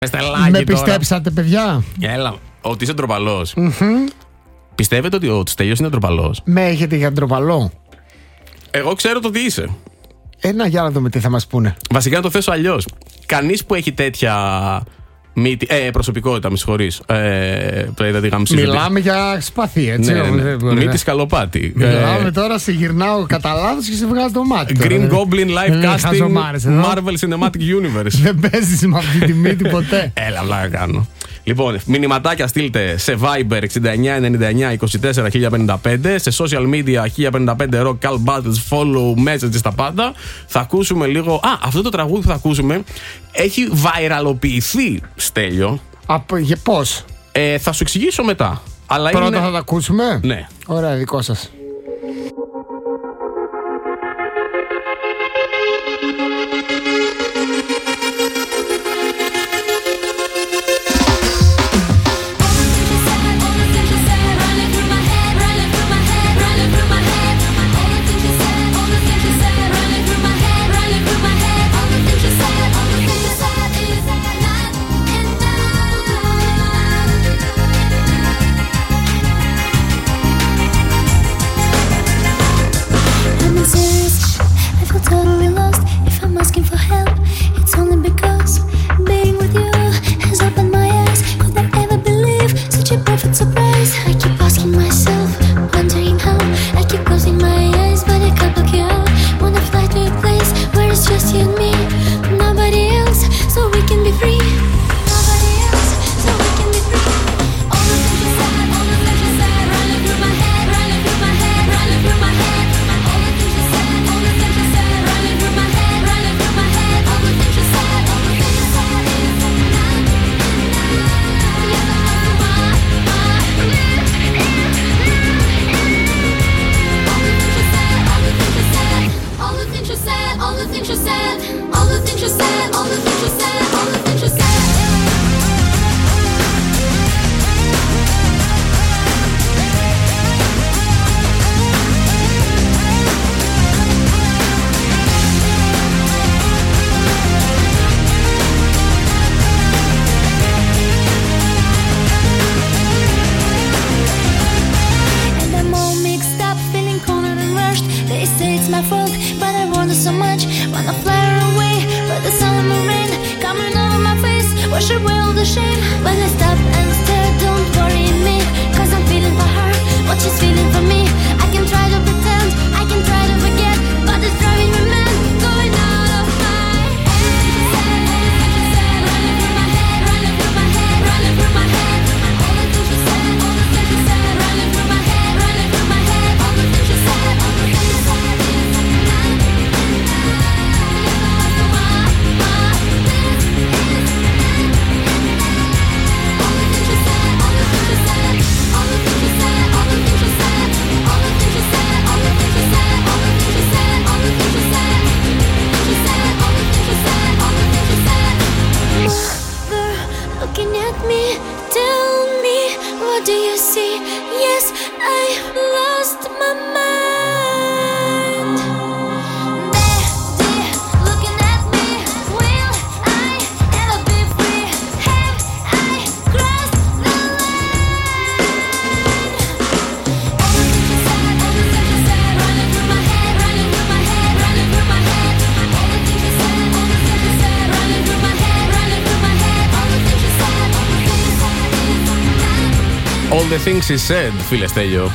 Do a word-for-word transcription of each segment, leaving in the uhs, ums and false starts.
Με πιστέψατε, παιδιά? Έλα, ότι είσαι ντροπαλός. Mm-hmm. Πιστεύετε ότι ο Στέλιος είναι ντροπαλός? Με έχετε για ντροπαλό? Εγώ ξέρω το τι είσαι. Ένα, για να δούμε τι θα μας πούνε. Βασικά να το θέσω αλλιώς. Κανείς που έχει τέτοια μύτη, ε, προσωπικότητα, με συγχωρείς. Ε, Μιλάμε για σπαθί, έτσι. Ναι, ναι, ναι. Μύτη σκαλοπάτι. Μιλάμε ε, τώρα, σε γυρνάω κατά λάθος και σε βγάζω το μάτι. Green τώρα, Goblin Live Casting Marvel Cinematic Universe. Δεν παίζεις με αυτή τη μύτη ποτέ. Έλα, βλάκα κάνω. Λοιπόν, μηνυματάκια στείλτε σε Viber εξήντα εννιά ενενήντα εννιά είκοσι τέσσερα χίλια πενήντα πέντε, σε social media χίλια πενήντα πέντε rock, call buttons, follow, messages, τα πάντα. Θα ακούσουμε λίγο. Α, αυτό το τραγούδι που θα ακούσουμε έχει βαϊραλοποιηθεί, Στέλιο. Από, για πώς? Ε, θα σου εξηγήσω μετά. Αλλά πρώτα είναι... θα τα ακούσουμε. Ναι. Ωραία, δικό σας. The things he said, φίλε Στέλιο.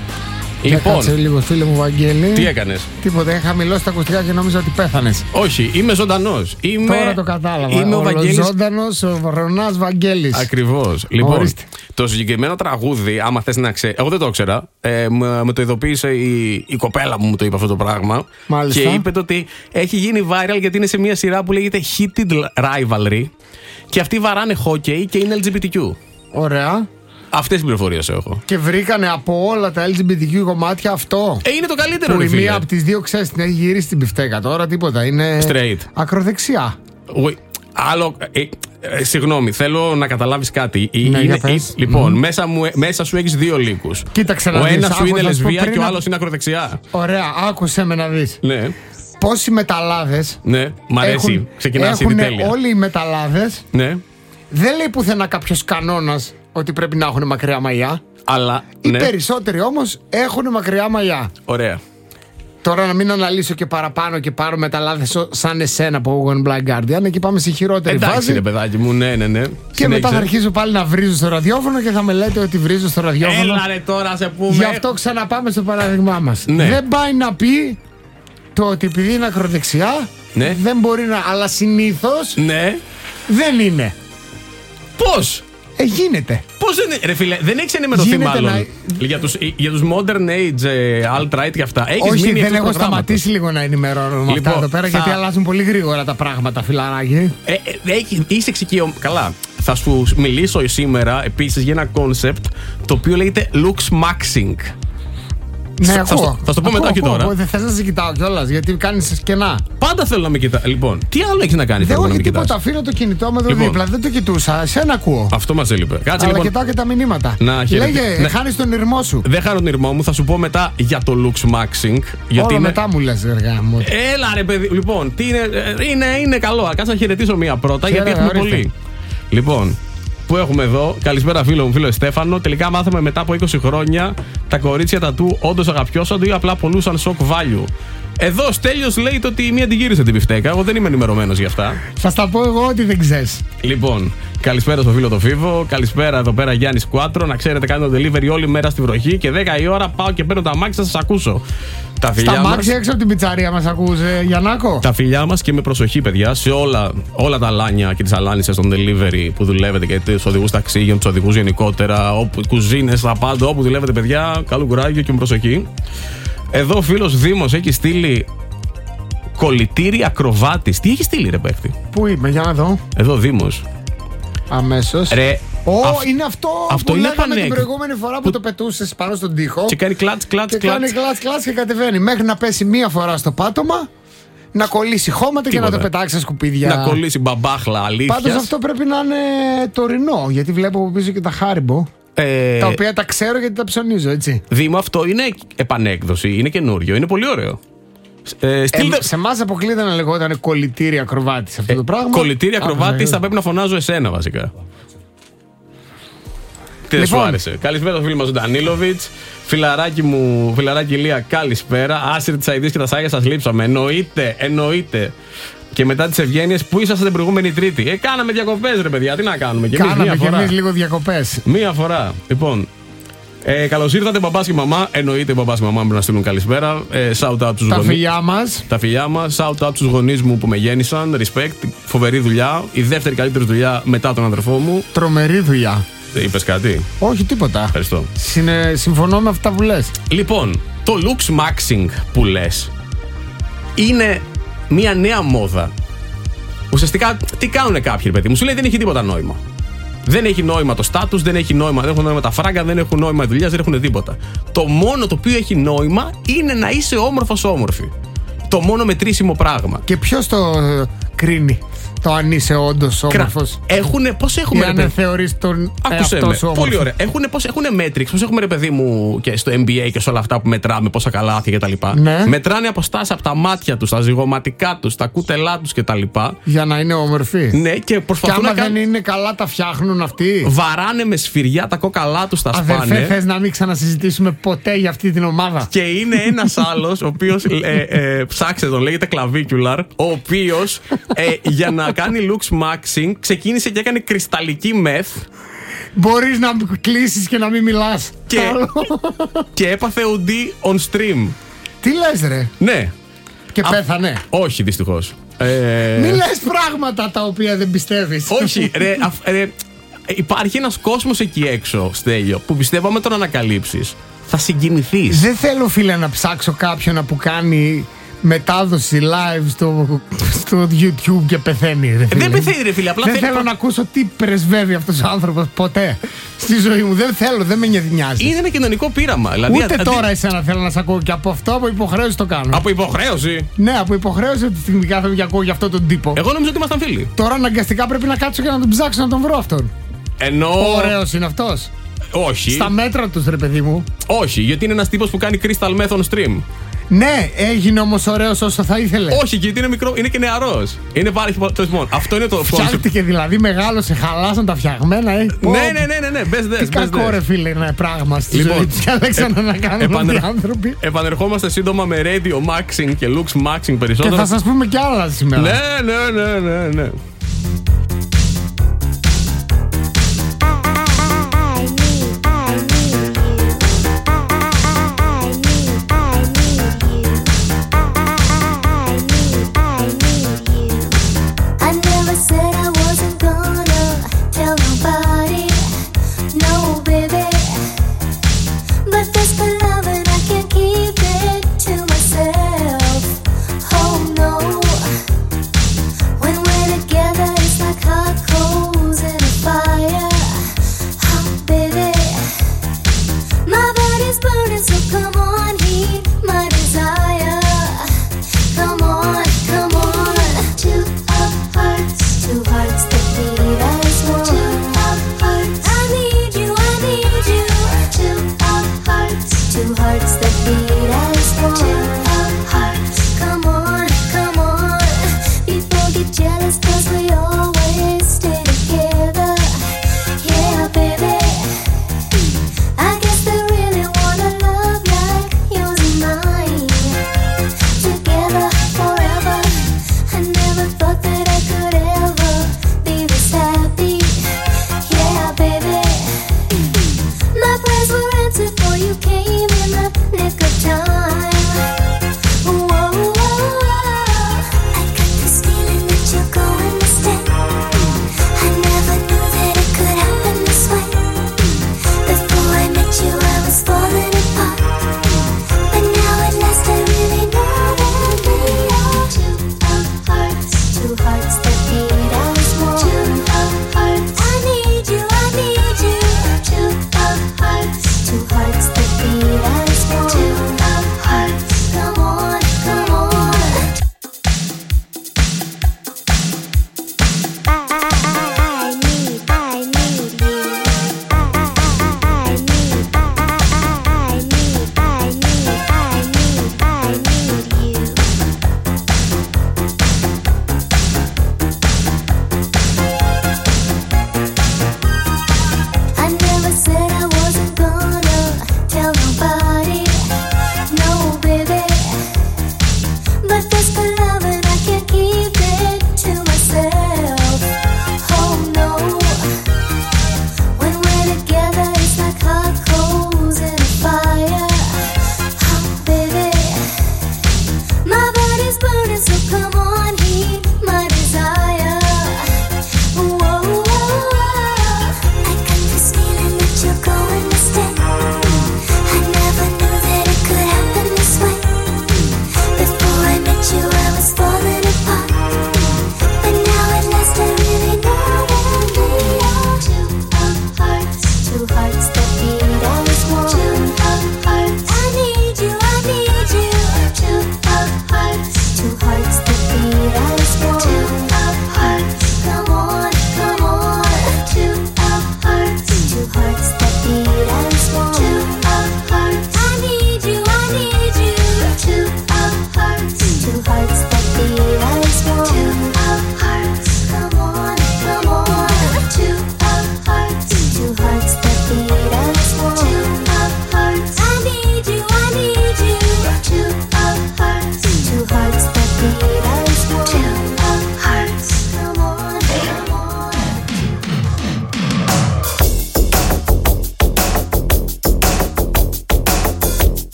Λοιπόν, κάτσε λίγο, φίλε μου Βαγγέλη. Τι έκανες? Τίποτα, είχα χαμηλώσει τα ακουστικά και νόμιζα ότι πέθανες. Όχι, είμαι ζωντανός. Είμαι... Τώρα το κατάλαβα. Είμαι ο, ο Βαγγέλης. Ζωντανός, ο Βρονάς Βαγγέλης. Ακριβώς. Λοιπόν, ορίστε. Το συγκεκριμένο τραγούδι, άμα θες να ξέρεις, εγώ δεν το ήξερα. Ε, με το ειδοποίησε η, η κοπέλα μου, μου το είπε αυτό το πράγμα. Μάλιστα. Και είπε ότι έχει γίνει viral γιατί είναι σε μια σειρά που λέγεται Heated Rivalry. Και αυτοί βαράνε hockey και είναι ελ τζι μπι τι κιου. Ωραία. Αυτές τις πληροφορίες έχω. Και βρήκανε από όλα τα ελ τζι μπι τι κιου κομμάτια αυτό. Ε, είναι το καλύτερο. Που η μία από τις δύο, ξέρεις, την έχει γυρίσει την πιφτέκα τώρα, τίποτα. Είναι straight. Ακροδεξιά. Oui. Άλλο. Ε, ε, συγγνώμη, θέλω να καταλάβεις κάτι. Ναι, είναι, ε, λοιπόν, mm. μέσα, μου, μέσα σου έχεις δύο λύκους. Κοίταξε να Ο δεις. Ο ένας σου είναι λεσβία και ο να... άλλος είναι ακροδεξιά. Ωραία, άκουσε με να δεις. Ναι. Πόσοι μεταλλάδες. Ναι, μ' αρέσει. Έχουν, ξεκινάς ήδη τέλεια. Όλοι οι μεταλλάδες. Ναι. Δεν λέει πουθενά κάποιος κανόνας ότι πρέπει να έχουν μακριά μαλλιά. Αλλά. Οι Ναι. περισσότεροι όμως έχουν μακριά μαλλιά. Ωραία. Τώρα να μην αναλύσω και παραπάνω και πάρω μεταλλάδες σαν εσένα από Owen Black Guardian. Εκεί πάμε στη χειρότερη Εντάξει, φάση. ρε παιδάκι μου, ναι, ναι, ναι. Και Συνέχισε. μετά θα αρχίσω πάλι να βρίζω στο ραδιόφωνο και θα με λέτε ότι βρίζω στο ραδιόφωνο. Έλα ρε τώρα σε πούμε. Γι' αυτό ξαναπάμε στο παράδειγμά μας. Ναι. Δεν πάει να πει το ότι επειδή είναι ακροδεξιά Ναι. δεν μπορεί να. Αλλά συνήθως Ναι. δεν είναι. Πώς? Ε, γίνεται. Πώς δεν είναι, ρε φίλε, δεν έχεις ενημερωθεί Γίνεται μάλλον να- για, τους, για τους modern age, ε, alt-right και αυτά. Έχεις Όχι, μείνει δεν εκτός έχω προγράμματος. σταματήσει λίγο να ενημερώνω με Λοιπόν, αυτά εδώ πέρα θα- γιατί αλλάζουν πολύ γρήγορα τα πράγματα, φιλαράκι. Ε, ε, έχει- είσαι εξοικειωμένο. Καλά. Θα σου μιλήσω σήμερα επίσης για ένα κόνσεπτ το οποίο λέγεται looks maxing. Ναι, θα ακούω. στο- θα στο πω Ακούω, μετά και ακούω, τώρα. ακούω. Δεν θες να σε κοιτάω κιόλας γιατί κάνεις σκενά. Πάντα θέλω να με κοιτά. Λοιπόν, τι άλλο έχεις να κάνεις Δεν θέλω να έχω με τίποτα. κοιτάς? Αφήνω το κινητό μου εδώ Λοιπόν. δίπλα. Δεν το κοιτούσα. Εσένα ακούω. Αυτό μας έλειπε. Κάτσε Αλλά λοιπόν. κοιτάω και τα μηνύματα. Να χαιρετι- Λέγε, ναι. χάνεις τον ήρμό σου. Δεν χάνω τον ήρμό μου, θα σου πω μετά για το looks maxing. Γιατί Όλο είναι... μετά μου λες, εργά μου. Έλα ρε παιδί. Λοιπόν, τι είναι, ε, είναι, είναι καλό. Κάτσε να χαιρετήσω μία πρώτα Χαίρε, γιατί έχουμε ορίστε. πολύ. Λοιπόν, που έχουμε εδώ. Καλησπέρα, φίλο μου, φίλο Στέφανο. Τελικά μάθαμε μετά από είκοσι χρόνια τα κορίτσια τα του όντως αγαπιώσανται ή απλά πολλούσαν shock value. Εδώ ο Στέλιος λέει το ότι η μία την γύρισε την πιφτέκα. Εγώ δεν είμαι ενημερωμένος γι' αυτά. Θα στα πω εγώ ότι δεν ξέρεις. Λοιπόν, καλησπέρα στο φίλο το Φίβο. Καλησπέρα εδώ πέρα Γιάννη Κουάτρο. Να ξέρετε, κάνω το delivery όλη μέρα στη βροχή και δέκα η ώρα πάω και παίρνω τα μάξι, θα σας ακούσω. Τα φιλιά Στα μας. μάξι έξω από την πιτσαρία μας ακούσε, Γιαννάκο. Τα φιλιά μας και με προσοχή, παιδιά, σε όλα, όλα τα λάνια και τις αλάνισες των delivery που δουλεύετε και τους οδηγούς ταξίδιων, τους οδηγούς γενικότερα, όπου, κουζίνες, τα πάντα, όπου δουλεύετε, παιδιά, καλό κουράγιο και με προσοχή. Εδώ ο φίλος Δήμος έχει στείλει κολλητήρι ακροβάτης. Τι έχει στείλει, ρε παίχτη? Πού είμαι, για να δω. Εδώ Δήμος. Αμέσως. Ρε, Ω, αυ- είναι αυτό, αυτό που είναι λέγαμε πανέκ. την προηγούμενη φορά που, το πετούσες πάνω στον τοίχο Και κάνει κλατς, κλατς, και κάνει κλατς. κλατς κλατς και κατεβαίνει μέχρι να πέσει μία φορά στο πάτωμα, να κολλήσει χώματα και να Τίποτα. το πετάξει στα σκουπίδια. Να κολλήσει μπαμπάχλα αλήθειας. Πάντως αυτό πρέπει να είναι τωρινό, γιατί βλέπω από πίσω και τα Haribo, Ε, τα οποία τα ξέρω γιατί τα ψωνίζω, έτσι. Δήμο, αυτό είναι επανέκδοση, είναι καινούριο, είναι πολύ ωραίο. Ε, Ε, στείλτε... σε εμάς αποκλείται να λεγόταν κολλητήρι ακροβάτης αυτό το πράγμα. Κολλητήρι Άκουσα, ακροβάτης, είδα. θα πρέπει να φωνάζω εσένα βασικά. Τι δεν σου Λοιπόν. άρεσε? Καλησπέρα στο φίλο μας ο Ντανίλοβιτς. Φιλαράκι μου, φιλαράκι Ηλία, καλησπέρα. Άσυρ της αηδής και τα σάγια σας λείψαμε. Εννοείται, εννοείται. Και μετά τις ευγένειες, πού ήσασταν την προηγούμενη Τρίτη? Ε, κάναμε διακοπές, ρε παιδιά, τι να κάνουμε. Και εμείς Κάναμε μία και φορά. εμείς λίγο διακοπές. Μία φορά. Λοιπόν, ε, καλώς ήρθατε, μπαμπάς και μαμά. Εννοείται, μπαμπάς και μαμά πρέπει να στείλουν καλησπέρα. Ε, shout out στους Τα γονείς. φιλιά μας. Τα φιλιά μας, shout out στους γονείς μου που με γέννησαν. Respect, φοβερή δουλειά. Η δεύτερη καλύτερη δουλειά μετά τον αδερφό μου. Τρομερή δουλειά. Είπες κάτι? Όχι, τίποτα. Ευχαριστώ. Συνε... Συμφωνώ με αυτά που λες. Λοιπόν, το looks maxing που λες είναι μια νέα μόδα. Ουσιαστικά, τι κάνουν κάποιοι, ρε παιδί μου, σου λέει δεν έχει τίποτα νόημα. Δεν έχει νόημα το status, δεν έχει νόημα, δεν έχουν νόημα τα φράγκα, δεν έχουν νόημα οι δουλειές, δεν έχουν τίποτα. Το μόνο το οποίο έχει νόημα είναι να είσαι όμορφος όμορφη. Το μόνο μετρήσιμο πράγμα. Και ποιος το ε, κρίνει το αν είσαι όντως όμορφος? Έχουνε, πώς Ή έχουμε, ρε αν παιδί. θεωρείς τον Άκουσε εαυτό με. σου όμορφο? Πολύ ωραία. Έχουνε, πώς, έχουνε metrics. Πώς έχουμε, ρε παιδί μου, και στο N B A και σε όλα αυτά που μετράμε, πόσα καλάθια κτλ. Ναι. Μετράνε αποστάσεις από τα μάτια τους, τα ζυγωματικά τους, τα κούτελά τους κτλ. Για να είναι όμορφοι. Ναι, και Και προσπαθούν άμα να κάνουν. δεν είναι καλά τα φτιάχνουν αυτοί. Βαράνε με σφυριά τα κόκαλά τους, τα Αδερφέ, σπάνε. θες να μην ξανασυζητήσουμε ποτέ για αυτή την ομάδα? Και είναι ένας άλλος, ο οποίος ε, ε, ψάξτε τον, λέγεται Clavicular, ο οποίος ε, για να κάνει looks maxing ξεκίνησε και έκανε κρυσταλλική μεθ Μπορείς να κλείσεις και να μην μιλάς. και, και έπαθε ουντί on stream. Τι λες ρε? Ναι. Και Α, πέθανε. Όχι, δυστυχώς. Ε, Μην λες πράγματα τα οποία δεν πιστεύεις. όχι, ρε, αφ- ρε, υπάρχει ένας κόσμος εκεί έξω, Στέλιο, που πιστεύω με τον ανακαλύψεις θα συγκινηθείς. Δεν θέλω, φίλε, να ψάξω κάποιον που κάνει μετάδοση live στο, στο YouTube και πεθαίνει, ρε φίλε. Δεν πεθαίνει, ρε φίλε, απλά Δεν θέλει- θέλω να ακούσω τι πρεσβεύει αυτός ο άνθρωπος ποτέ στη ζωή μου. Δεν θέλω, δεν με νοιάζει. Είναι ένα κοινωνικό πείραμα. Δηλαδή, Ούτε αντί- τώρα εσένα θέλω να σε ακούω, και από αυτό από υποχρέωση το κάνω. Από υποχρέωση. Ναι, από υποχρέωση ότι τη στιγμή κάθομαι και ακούω για αυτόν τον τύπο. Εγώ νόμιζα ότι ήμασταν φίλοι. Τώρα αναγκαστικά πρέπει να κάτσω και να τον ψάξω να τον βρω αυτόν. Ενώ. Ωραίος είναι αυτός. Όχι. Στα μέτρα του, ρε παιδί μου. Όχι, γιατί είναι ένας τύπος που κάνει crystal meth on stream. Ναι, έγινε όμως ωραίος όσο θα ήθελε. Όχι, γιατί είναι μικρό, είναι και νεαρός. Είναι πάρα πολύ. Αυτό είναι το. Φτιάχτηκε δηλαδή μεγάλο, σε χαλάσαν τα φτιαγμένα, ε. Ναι, ναι, ναι, ναι, ναι. Μπες δες. Τι κακό ρε φίλε είναι πράγμα στη Λοιπόν, ζωή τους και αλέξανε να κάνουν επανε... οι άνθρωποι. Επανερχόμαστε σύντομα με radio maxing και looks maxing περισσότερο. Και θα σας πούμε κι άλλα σήμερα. Ναι, ναι, ναι, ναι, ναι. When we're together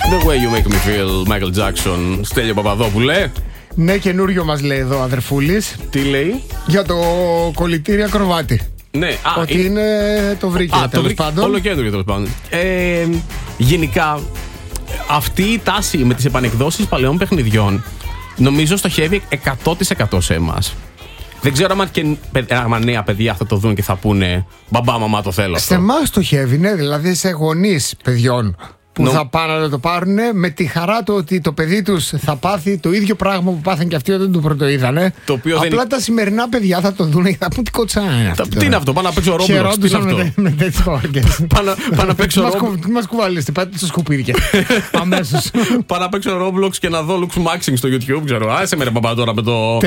The way you make me feel, Michael Jackson. Στέλιο Παπαδόπουλε. Ναι, καινούριο μας λέει εδώ αδερφούλης. Τι λέει? Για το κολλητήρια κροβάτι. Ναι, α, ότι είναι, το βρήκε α, τέλος βρήκε, πάντων. Όλο καινούριο τέλος πάντων. Ε, γενικά, αυτή η τάση με τις επανεκδόσεις παλαιών παιχνιδιών νομίζω στοχεύει εκατό τοις εκατό σε εμάς. Δεν ξέρω αν και άμα νέα παιδιά θα το δουν και θα πούνε μπαμπά, μαμά, το θέλω αυτό. Σε εμάς στοχεύει, ναι, δηλαδή σε γονείς παιδιών που no. θα πάνε να το πάρουν με τη χαρά του ότι το παιδί τους θα πάθει το ίδιο πράγμα που πάθαν και αυτοί όταν το πρωτοείδανε. Απλά δεν... τα σημερινά παιδιά θα το δουν και θα πούν τι κοτσά είναι αυτό. Τι είναι αυτό, πάνω να παίξω Roblox. Χαιρόντουσαν με, με τέτοιες όρκες. Πάνω να παίξω Roblox. Τι μας κουβαλήσετε, πάτε στο σκουπίδι αμέσως. Πάνω να παίξω Roblox και να δω Lux Maxing στο YouTube, ξέρω. Άσε με ρε παπά τώρα με το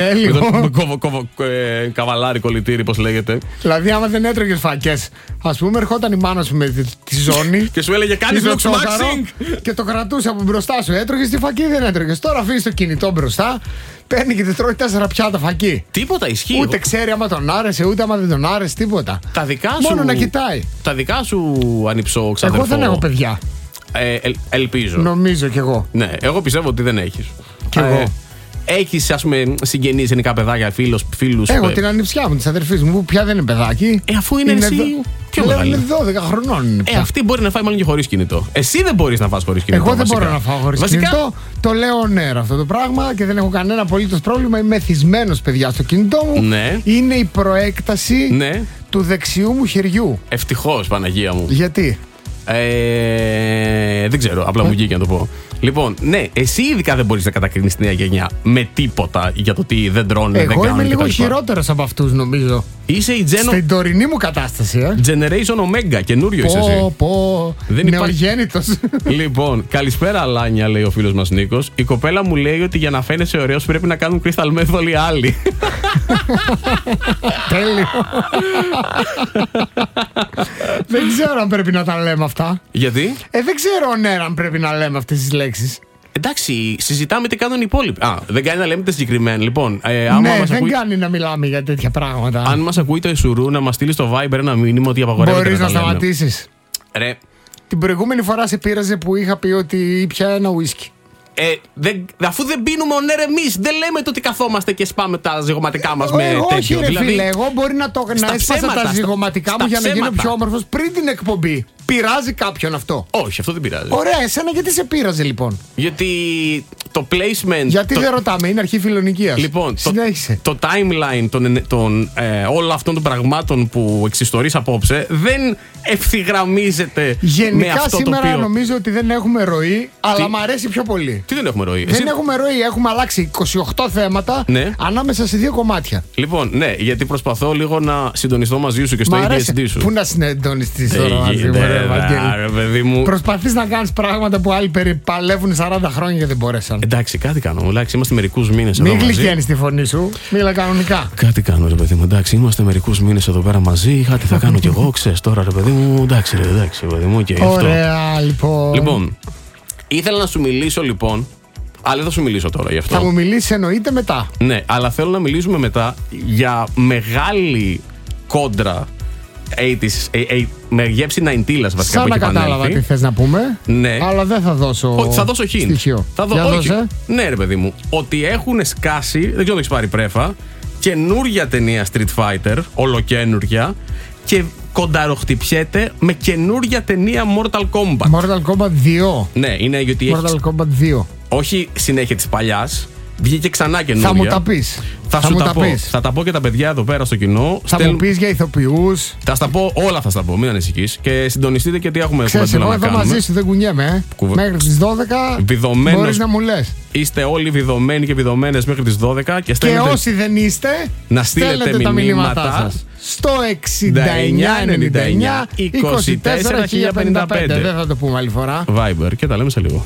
καβαλάρι κολλητήρι, πώς λέγεται. Δηλαδή άμα δεν έτρωγες φακές, ας πούμε ερχόταν η μάνα σου με τη ζώνη και σου έλεγε κάνεις Lux Maxing. Και το κρατούσε από μπροστά σου. Έτρωγε τη φακή, δεν έτρωγε. Τώρα αφήνει το κινητό μπροστά, παίρνει και τη τρώει τέσσερα πιάτα φακή. Τίποτα ισχύει. Ούτε ξέρει άμα τον άρεσε, ούτε άμα δεν τον άρεσε, τίποτα. Τα δικά σου. Μόνο να κοιτάει. Τα δικά σου ανυψώ ξαδερφό. Εγώ δεν έχω παιδιά. Ε, ελ, ελπίζω. Νομίζω κι εγώ. Ναι, εγώ πιστεύω ότι δεν έχεις. Κι εγώ. Ε, έχεις, ας πούμε, συγγενείς γενικά παιδάκια, φίλους, φίλους. Έχω ε... την ανιψιά μου, τη αδερφή μου, που πια δεν είναι παιδάκι. Ε, αφού είναι, είναι εσύ. Δο... Πιο μεγάλη. Είναι δώδεκα χρονών. Είναι ε, αυτή μπορεί να φάει μάλλον και χωρίς κινητό. Εσύ δεν μπορείς να φας χωρίς κινητό. Εγώ δεν βασικά. μπορώ να φάω χωρίς βασικά... κινητό. Το λέω νερό αυτό το πράγμα και δεν έχω κανένα απολύτως πρόβλημα. Είμαι εθισμένος, παιδιά, στο κινητό μου. Ναι. Είναι η προέκταση ναι. του δεξιού μου χεριού. Ευτυχώς, Παναγία μου. Γιατί? Ε, δεν ξέρω, απλά μου βγήκε να το πω. Λοιπόν, ναι, εσύ ειδικά δεν μπορείς να κατακρίνεις τη νέα γενιά με τίποτα για το τι δεν τρώνε, εγώ δεν κάνουν. Εγώ είμαι λίγο χειρότερος από αυτούς, νομίζω. Είσαι η Gen... Στην τωρινή μου κατάσταση, ε. Generation Omega, καινούριο είσαι εσύ. Πω, πω. Δεν νεογέννητος. Λοιπόν, καλησπέρα Αλάνια, λέει ο φίλος μας Νίκος. Η κοπέλα μου λέει ότι για να φαίνεσαι ωραίος πρέπει να κάνουν crystal meth όλοι οι άλλοι. Τέλειο. Δεν ξέρω αν πρέπει να τα λέμε αυτά. Γιατί? Ε, δεν ξέρω ναι, αν πρέπει να λέμε αυτές τις λέξεις. Εντάξει, συζητάμε τι κάνουν οι υπόλοιποι. Α, δεν κάνει να λέμε τα συγκεκριμένα. Λοιπόν, ε, άμα ναι, μας δεν ακούει... κάνει να μιλάμε για τέτοια πράγματα. Αν μας ακούει το Εσουρού, να μας στείλει στο Viber ένα μήνυμα ότι απαγορεύεται. Μπορείς να, να σταματήσεις. Ρε. Την προηγούμενη φορά σε πείραζε που είχα πει ότι ήπια ένα ουίσκι. Ε, δεν, αφού δεν πίνουμε ονέρ εμείς, δεν λέμε το ότι καθόμαστε και σπάμε τα ζυγωματικά μας με ε, τέτοιο. Όχι, ρε δηλαδή, φίλε, εγώ μπορεί να το να έσπασα τα ζυγωματικά μου για να γίνω πιο όμορφος πριν την εκπομπή. Πειράζει κάποιον αυτό? Όχι, αυτό δεν πειράζει. Ωραία, εσένα γιατί σε πείραζε λοιπόν? Γιατί το placement. Γιατί το... δεν ρωτάμε, είναι αρχή φιλονικίας. Λοιπόν, συνέχισε. Το, το timeline των, των, ε, όλων αυτών των πραγμάτων που εξιστορείς απόψε δεν ευθυγραμμίζεται γενικά με αυτό σήμερα το οποίο... νομίζω ότι δεν έχουμε ροή, αλλά τι... μ' αρέσει πιο πολύ. Τι δεν έχουμε ροή? Δεν Εσύ... έχουμε ροή, έχουμε αλλάξει είκοσι οκτώ θέματα ναι. ανάμεσα σε δύο κομμάτια. Λοιπόν, ναι, γιατί προσπαθώ λίγο να συντονιστώ μαζί σου και στο έι ντι έιτς ντι σου. Πού να συντονιστείς τώρα μαζί μου, ρε Βαγγέλη? Προσπαθείς να κάνεις πράγματα που άλλοι παλεύουν σαράντα χρόνια και δεν μπορέσαν. Εντάξει, κάτι κάνω. Εντάξει, είμαστε μερικούς μήνες εδώ. Μην γλυκαίνεις τη φωνή σου, μίλα κανονικά. Κάτι κάνω, ρε παιδί μου. Εντάξει, είμαστε μερικούς μήνες εδώ πέρα μαζί. Κάτι θα κάνω κι εγώ, ξέρεις τώρα, ρε παιδί μου. Εντάξει, ρε, εντάξει, ρε παιδί μου. Και ωραία, αυτό. λοιπόν. Λοιπόν, ήθελα να σου μιλήσω λοιπόν. Αλλά δεν θα σου μιλήσω τώρα γι' αυτό. Θα μου μιλήσει εννοείται μετά. Ναι, αλλά θέλω να μιλήσουμε μετά για μεγάλη κόντρα ογδόντα, με γεύση ενενήντα βασικά. Σαν να κατάλαβα τι θες να πούμε. Ναι. Αλλά δεν θα δώσω. Όχι, θα δώσω hint. Στοιχείο. Θα δω, όχι. Ναι, ρε παιδί μου. Ότι έχουν σκάσει, δεν ξέρω αν έχεις πάρει πρέφα, καινούρια ταινία Street Fighter, ολοκαίνούρια, και κονταροχτυπιέται με καινούρια ταινία Mortal Kombat. Mortal Kombat δύο. Ναι, είναι γιατί Mortal έχεις... Kombat δύο. Όχι συνέχεια της παλιάς. Βγήκε ξανά καινούρια. Θα μου τα πεις. Θα, θα σου τα, τα πω. Πεις. Θα τα πω και τα παιδιά εδώ πέρα στο κοινό. Θα Στέλ... μου πεις για ηθοποιούς. Θα στα πω, όλα θα στα πω, μην ανησυχείς. Και συντονιστείτε και τι έχουμε Ξέρεις, εγώ εδώ μαζί σου δεν κουνιέμαι. Ε. Κουβ... Μέχρι τις δώδεκα Βιδωμένος... μπορείς να μου λες. Είστε όλοι βιδωμένοι και βιδωμένες μέχρι τις δώδεκα. Και, στέλνετε... και όσοι δεν είστε, να στείλετε τα μηνύματά σας στο εξήντα εννιά ενενήντα εννιά είκοσι τέσσερα χίλια πενήντα πέντε. Δεν θα το πούμε άλλη φορά. Viber και τα λέμε σε λίγο.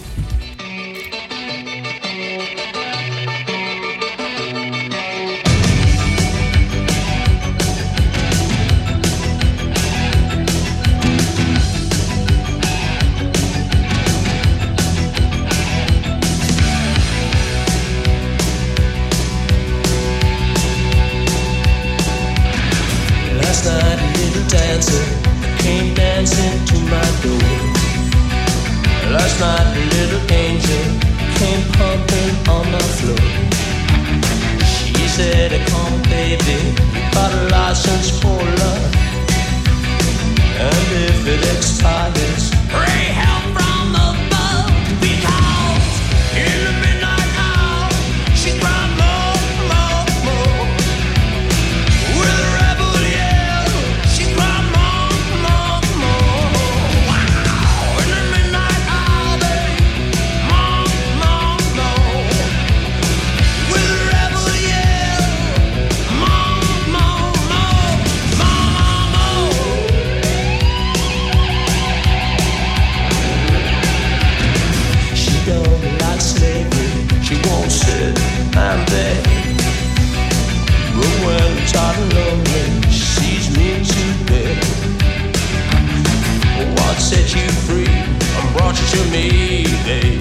Came dancing to my door. I Last night a little angel came pumping on the floor. She said, come baby, you got a license for love, and if it expires, pray help from above, because in the midnight hour she cried more, more, more. With a rebel yell, she cried more, more, more. Wow, in the midnight hour, babe, more, more, more. With a rebel yell, more, more, more, more, more. She don't like slavery, she won't sit and beg. But when it's hot and lonely, she sees me to bed. What set you free and brought you to me, babe?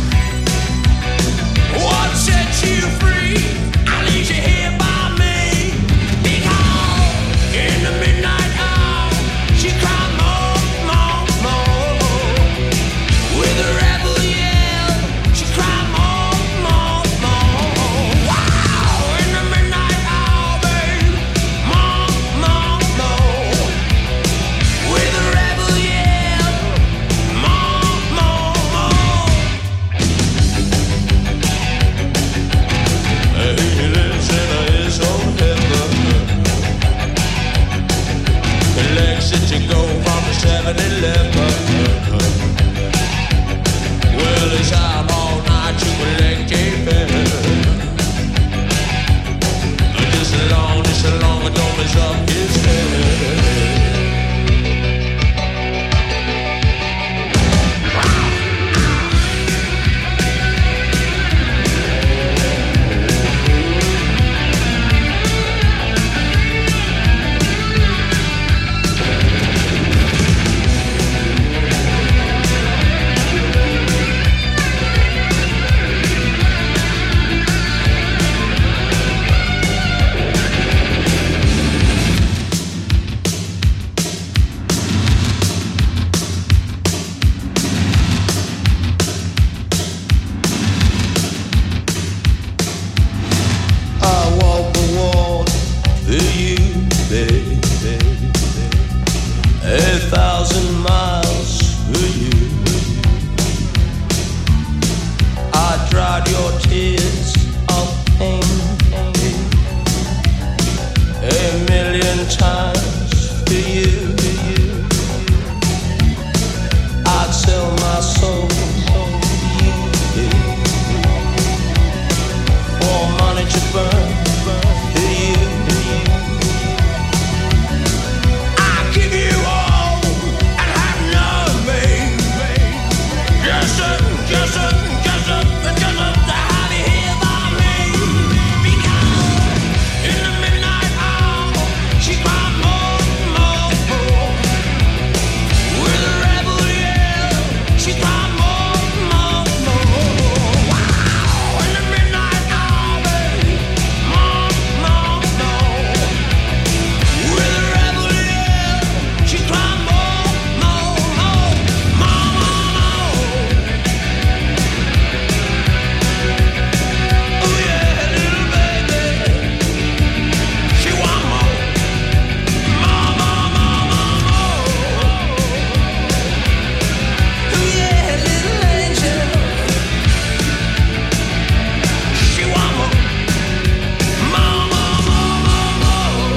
What set you free and leaves you here by me? Because in the midnight hour she cried more, more, more. With a rebel yell, she cried more, more, more. Wow, in the midnight hour, babe, more, more, more. With a rebel yell, more, more, more. He lives in his own heaven. He likes it to go from the seven eleven. Well, it's time all night to collect a pen. Just as long, just as long as don't mess up his head. I walk the walk for you, baby. A thousand miles for you. I dried your tears of pain a million times for you. I'd sell my soul for you, for money to burn for you. I give you all and have none, babe. Just a, just a, just a, just a, to have you here by me. Because in the midnight hour she cried more, more, more. With a rebel yell, she cried more, more, more. Wow, in the midnight hour, babe, more, more, more. With a rebel yell, she cried more, more, more, more, more. Oh yeah, little baby, she want more, more, more, more, more, more. Oh yeah, little angel, she want more, more, more, more, more,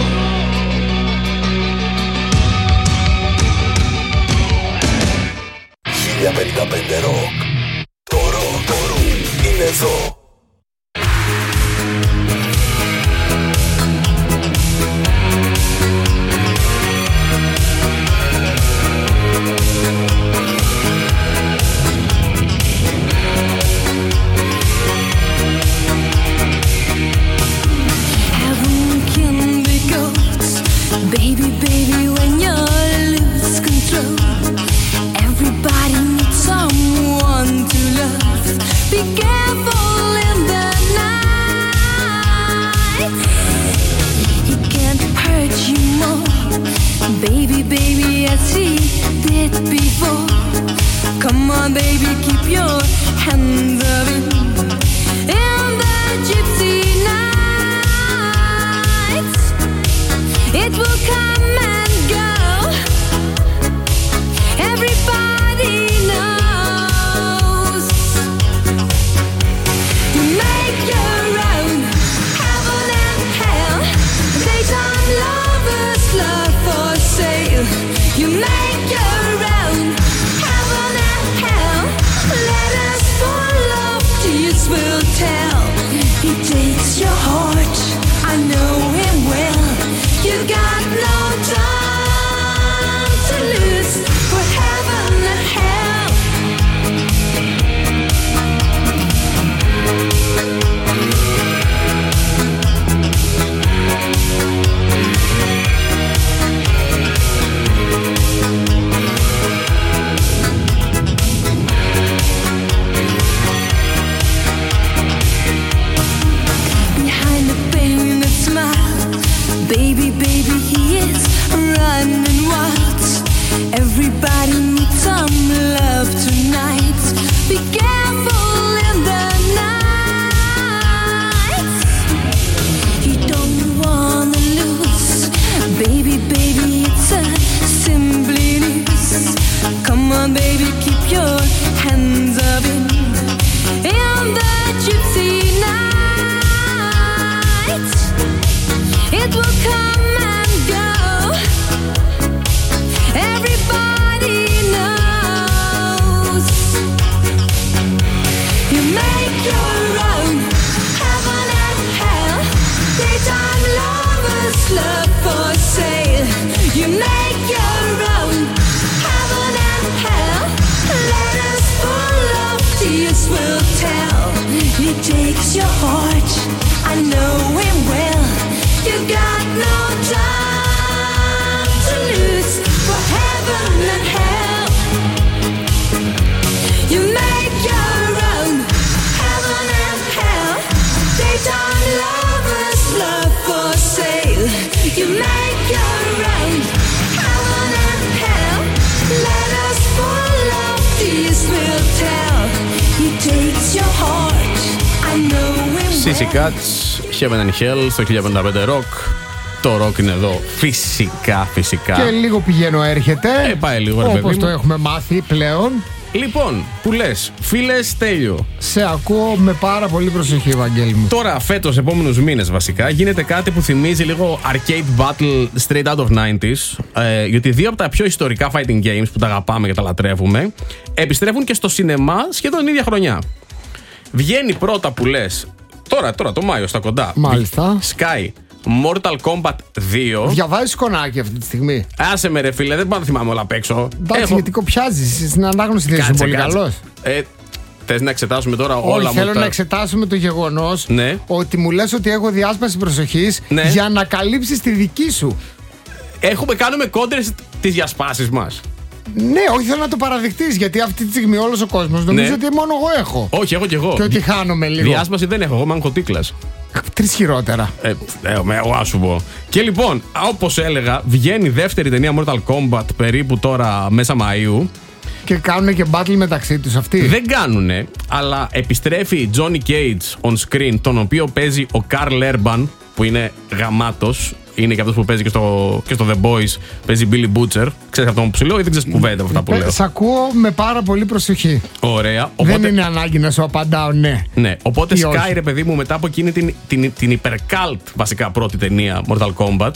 more. χίλια πενήντα πέντε Rock. Το rock, το rock είναι εδώ. Heaven can be goats, baby, baby, when you lose control. Everybody needs someone to love. Be careful your hands up in, in the gypsy nights. It will come and go. Everybody knows. You make your own heaven and hell. Daytime lovers love for sale. You make your own heaven and hell. Letters full of tears will tell. He takes your heart, I know him well. You got no time to lose for heaven and hell. Behind the painted smile, baby, baby, he is running wild. Everybody needs some love tonight. Be careful in the night. You don't wanna lose, baby, baby, it's a simply news. Come on, baby, keep your hands up in, in the gypsy night. It will come and go. Everybody knows. You make your own heaven and hell. Daytime lovers love for sale. You make your own heaven and hell. Letters full of tears will tell. He takes your heart, I know him well. You got no time to lose for heaven and hell. You make your own heaven and hell. Daytime lovers love for sale. You make your own heaven and hell. Letters full of tears will tell. He takes your heart, I know him well. Sissy Catch, Heaven and Hell στο χίλια πενήντα πέντε Rock. Το rock είναι εδώ. Φυσικά, φυσικά. Και λίγο πηγαίνω έρχεται. Ε, πάει λίγο, ρε παιδί όπως μου. το έχουμε μάθει πλέον. Λοιπόν, που λες, φίλες, Τέλειο. Σε ακούω με πάρα πολύ προσοχή, Βαγγέλη μου. Τώρα, φέτος, επόμενους μήνες βασικά, γίνεται κάτι που θυμίζει λίγο arcade battle straight out of ενενήντα. Ε, γιατί δύο από τα πιο ιστορικά fighting games που τα αγαπάμε και τα λατρεύουμε επιστρέφουν και στο σινεμά σχεδόν την ίδια χρονιά. Βγαίνει πρώτα που λες, τώρα, τώρα το Μάιο στα κοντά. Μάλιστα. Sky Mortal Kombat δύο. Διαβάζεις κονάκι αυτή τη στιγμή. Άσε με ρε φίλε, δεν πάω να θυμάμαι όλα απ' έξω. Εντάξει, Έχω... γιατί κοπιάζεις στην ανάγνωση, δεν είσαι πολύ καλός. Ε, θες να εξετάσουμε τώρα όλα Όχι, μου θέλω τα... να εξετάσουμε το γεγονός Ναι. ότι μου λες ότι έχω διάσπαση προσοχής, Ναι. για να καλύψεις τη δική σου. Έχουμε, κάνουμε κόντρες τις διασπάσεις μας. Ναι, όχι, θέλω να το παραδειχτείς, γιατί αυτή τη στιγμή όλος ο κόσμος νομίζει Ναι. ότι μόνο εγώ έχω. Όχι, έχω κι εγώ. Και ότι χάνομαι λίγο. Διάσπαση δεν έχω, εγώ είμαι αγχοτίκλας. Τρεις χειρότερα. Ε, ε, εγώ να σου πω. Και λοιπόν, όπως έλεγα, βγαίνει η δεύτερη ταινία Mortal Kombat περίπου τώρα μέσα Μαΐου. Και κάνουν και battle μεταξύ τους αυτοί. Δεν κάνουνε, αλλά επιστρέφει Johnny Cage on screen, τον οποίο παίζει ο Carl Urban, που είναι γαμάτος. Είναι και αυτός που παίζει και στο, και στο The Boys, παίζει Billy Butcher. Ξέρεις αυτό που σου λέω ή δεν ξέρεις κουβέντα από αυτά που λέω? Σ' ακούω με πάρα πολύ προσοχή. Ωραία. Οπότε, δεν είναι ανάγκη να σου απαντάω ναι. Ναι, οπότε Ή Sky, όχι. ρε παιδί μου, μετά από εκείνη την, την, την υπερκάλτ βασικά πρώτη ταινία Mortal Kombat,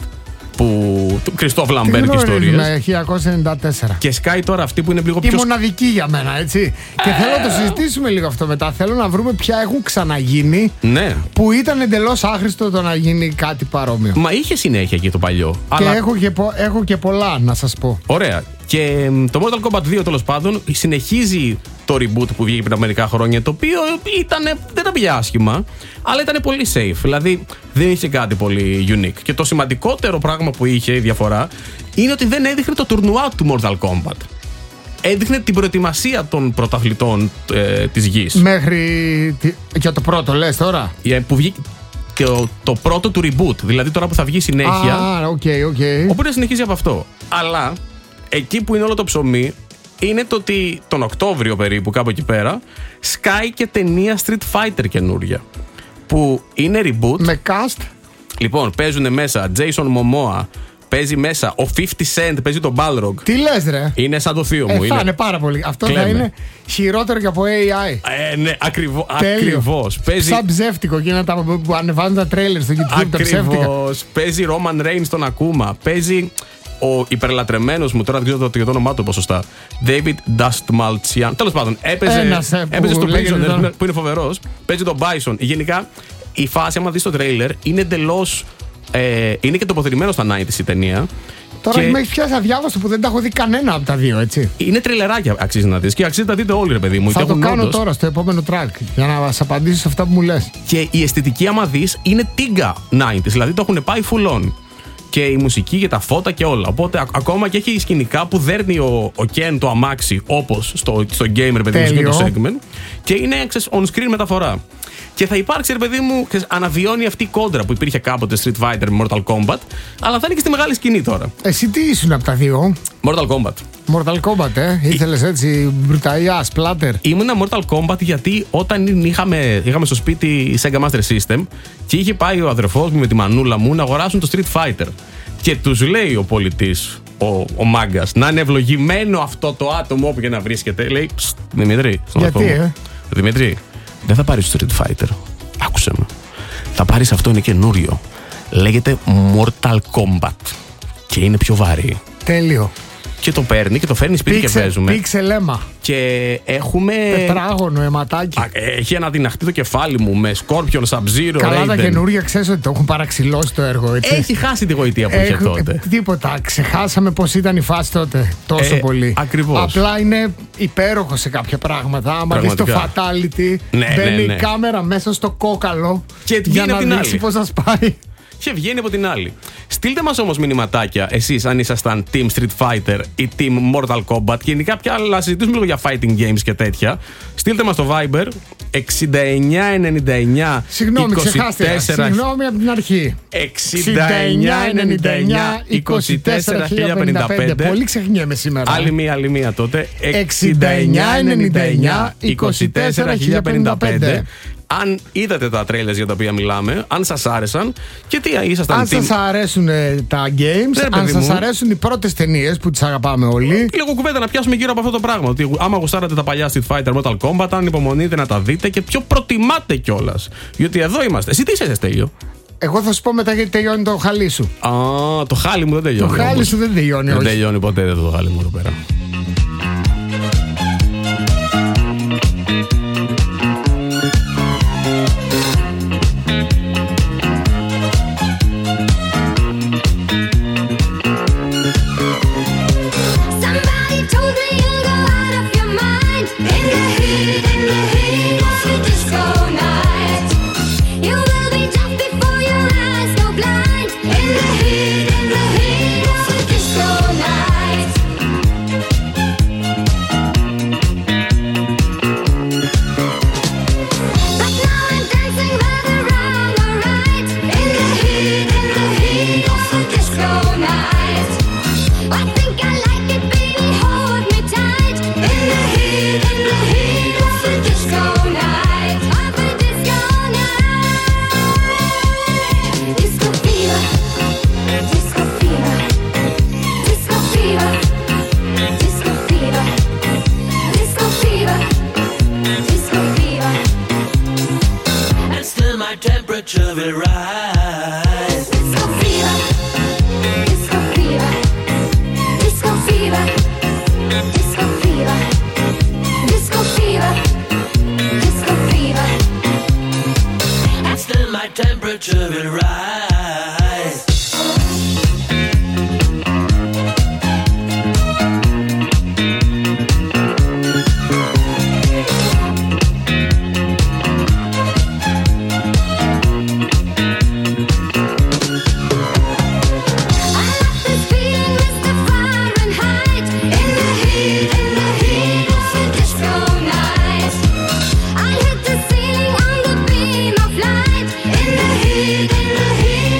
που του Κριστόφ Λαμπέρ και ιστορίες. χίλια εννιακόσια ενενήντα τέσσερα. Και Sky τώρα αυτή που είναι λίγο Η πιο. μοναδική για μένα, έτσι. Και θέλω να το συζητήσουμε λίγο αυτό μετά. Θέλω να βρούμε ποια έχουν ξαναγίνει Ναι. που ήταν εντελώς άχρηστο το να γίνει κάτι παρόμοιο. Μα είχε συνέχεια και το παλιό. Και Αλλά... έχω και, πο- έχω και πολλά να σας πω. Ωραία. Και μ, το Mortal Kombat δύο τέλος πάντων συνεχίζει το reboot που βγήκε πριν από μερικά χρόνια, το οποίο ήτανε, δεν τα πήγε άσχημα, αλλά ήταν πολύ safe. Δηλαδή δεν είχε κάτι πολύ unique. Και το σημαντικότερο πράγμα που είχε η διαφορά είναι ότι δεν έδειχνε το τουρνουά του Mortal Kombat. Έδειχνε την προετοιμασία των πρωταθλητών ε, της γης. Μέχρι. τη- Για το πρώτο, λες τώρα. Ε, που βγήκε το, το πρώτο του reboot. Δηλαδή τώρα που θα βγει συνέχεια. Α, οκ, οκ. Οπότε συνεχίζει από αυτό. Αλλά εκεί που είναι όλο το ψωμί είναι το ότι τον Οκτώβριο περίπου, κάπου εκεί πέρα, σκάει και ταινία Street Fighter καινούρια. Που είναι reboot. Με cast. Λοιπόν, παίζουν μέσα Jason Momoa, παίζει μέσα ο φιφτί Cent, παίζει τον Balrog. Τι λες ρε? Είναι σαν το θείο μου. Ε, θα είναι... είναι πάρα πολύ. Αυτό Κλαίμε. θα είναι χειρότερο και από έι άι. Ε, ναι, ακριβώ, ακριβώς. Παίζει... Σαν ψεύτικο, εκείνα τα που ανεβάζουν τα τρέιλερ στο YouTube. Ακριβώς. Παίζει Roman Reigns στον Akuma. Παίζει ο υπερλατρεμένος μου, τώρα δεν ξέρω το, το όνομά του ποσοστά, David Dastmalchian. Τέλος πάντων, έπαιζε, Ένας, ε, έπαιζε στο Prisoner, τον... που είναι φοβερός. Παίζει τον Bison. Γενικά, η φάση, άμα δεις το τρέιλερ, είναι εντελώς. Ε, είναι και τοποθετημένο στα ενενήντα η ταινία. Τώρα και... με έχει πιάσει αδιάβαστο που δεν τα έχω δει κανένα από τα δύο, έτσι. Είναι τρελεράκια, αξίζει να δεις και αξίζει να τα δείτε όλοι, ρε παιδί μου. Θα το κάνω όντως. τώρα στο επόμενο track για να σας απαντήσω σε αυτά που μου λες. Και η αισθητική, άμα δεις, είναι τίγκα ενενήντα, δηλαδή το έχουν πάει full on. Και η μουσική και τα φώτα και όλα. Οπότε α, ακόμα και έχει σκηνικά που δέρνει ο, ο Ken το αμάξι, όπως στο, στο gamer, παιδί μου, και το segment. Και είναι ξέρεις, on screen μεταφορά. Και θα υπάρξει, ρε παιδί μου, ξέρεις, αναβιώνει αυτή η κόντρα που υπήρχε κάποτε Street Fighter με Mortal Kombat, αλλά θα είναι και στη μεγάλη σκηνή τώρα. Εσύ τι ήσουν από τα δύο? Mortal Kombat. Mortal Kombat, ε. Ήθελες έτσι μπρουταλιά, splatter. Ήμουνα Mortal Kombat γιατί όταν είχαμε, είχαμε στο σπίτι Sega Master System και είχε πάει ο αδερφός μου με τη μανούλα μου να αγοράσουν το Street Fighter. Και τους λέει ο πολιτής, ο, ο μάγκας, να είναι ευλογημένο αυτό το άτομο όπου και να βρίσκεται. Λέει, Δημήτρη, στον γιατί, ε? Δημήτρη, δεν θα πάρεις το Street Fighter. Άκουσε με. Θα πάρεις αυτό, είναι καινούριο. Λέγεται Mortal Kombat. Και είναι πιο βαρύ. Τέλειο. Και το παίρνει και το φέρνει σπίτι πίξε, και παίζουμε. Πήξε λέμα. Και έχουμε. Τετράγωνο, αιματάκι. Α, έχει αναδυναχτεί το κεφάλι μου με Scorpion, Sub-Zero. Καλά, Raiden. τα καινούργια ξέρεις ότι το έχουν παραξηλώσει το έργο, έτσι. Έχει χάσει τη γοητεία που είχε τότε. Ε, τίποτα. Ξεχάσαμε πώς ήταν η φάση τότε. Τόσο ε, πολύ. Ακριβώς. Απλά είναι υπέροχο σε κάποια πράγματα. Άμα δεις το Fatality, ναι, μπαίνει ναι, ναι. η κάμερα μέσα στο κόκαλο και για να την δείξει άλλη. πώς θα σπάει. Και βγαίνει από την άλλη. Στείλτε μας όμως μηνυματάκια εσείς αν ήσασταν Team Street Fighter ή Team Mortal Kombat. Και γενικά πια να συζητήσουμε λίγο για fighting games και τέτοια. Στείλτε μας το Viber εξήντα εννιά ενενήντα εννιά Συγγνώμη, ξεχάστηκα. Συγγνώμη από την αρχή. εξήντα εννιά ενενήντα εννιά είκοσι τέσσερα χίλια πενήντα πέντε. Πολύ ξεχνιέμαι σήμερα. Άλλη μία, άλλη μία τότε. εξήντα εννιά ενενήντα εννιά είκοσι τέσσερα χίλια πενήντα πέντε. Αν είδατε τα trailers για τα οποία μιλάμε, αν σας άρεσαν και τι ήσασταν. Αν team... σας αρέσουν ε, τα games, ναι, αν σας μου. αρέσουν οι πρώτες ταινίες που τις αγαπάμε όλοι. Λίγο κουβέντα να πιάσουμε γύρω από αυτό το πράγμα. Ότι άμα γουστάρατε τα παλιά Street Fighter, Mortal Kombat, αν υπομονείτε να τα δείτε και ποιο προτιμάτε κιόλας. Γιατί εδώ είμαστε. Εσύ τι είσαι, Στέλιο? Εγώ θα σου πω μετά γιατί τελειώνει το χαλί σου. Α, το χάλι μου δεν τελειώνει. Το χάλι όμως. σου δεν τελειώνει, Δεν όχι. τελειώνει ποτέ δεν το χάλι μου εδώ πέρα. Somebody told me you'll go out of your mind in the heat, in the heat of the disco night. You will be drunk before your eyes go blind in the heat, in the heat of the disco night. But now I'm dancing right around alright in the heat, in the heat of the disco night. I think I like it, baby, hold me tight in the heat, in the heat of the disco night, of the disco night. Disco fever, disco fever, disco fever, disco fever, disco fever, disco fever. And still my temperature will rise. Disco fever, disco fever, disco fever, disco fever, disco fever, disco fever. And still my temperature will rise. I like this feeling, Mister Fahrenheit, in the heat, in the heat of the disco night. I hit the ceiling on the beam of light, in the heat, in the heat